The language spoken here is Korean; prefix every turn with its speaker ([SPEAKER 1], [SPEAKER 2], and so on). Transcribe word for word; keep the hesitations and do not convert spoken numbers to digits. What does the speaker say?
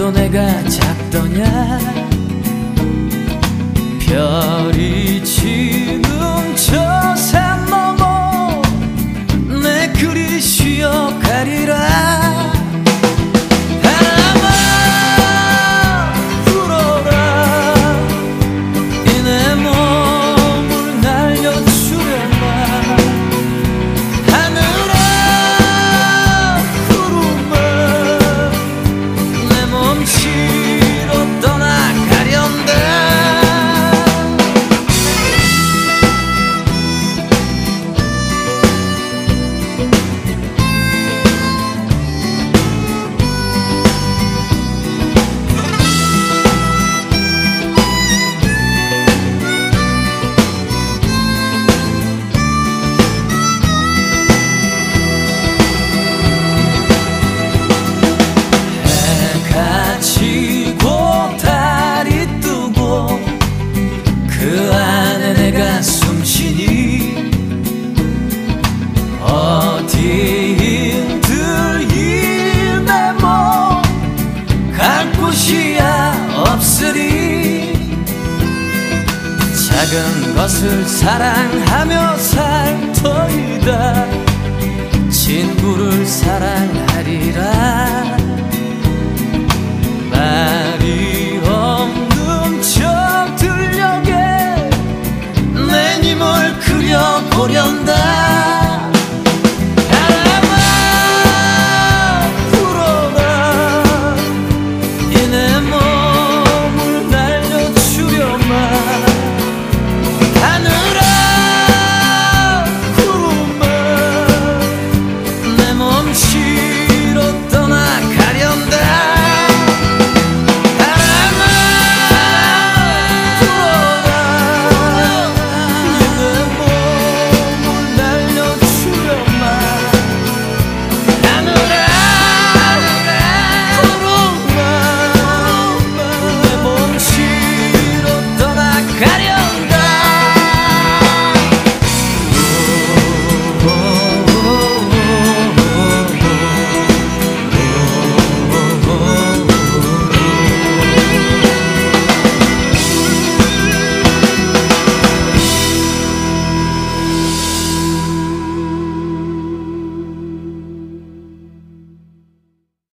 [SPEAKER 1] 또 내가 작더냐. 별이 지는 저 산 너머 내 그리 쉬어가리라. 바람아 불어라 이 내 몸을 날려주려나. 하늘아 구름아 내 몸치로 떠나가련다. 해가 지고 달이 뜨고 그 안에 내가 숨쉬니 어디 힘들이 내 몸 갈 곳이야 없으리. 작은 것을 사랑하며 살 터이다. 친구를 사랑하리라.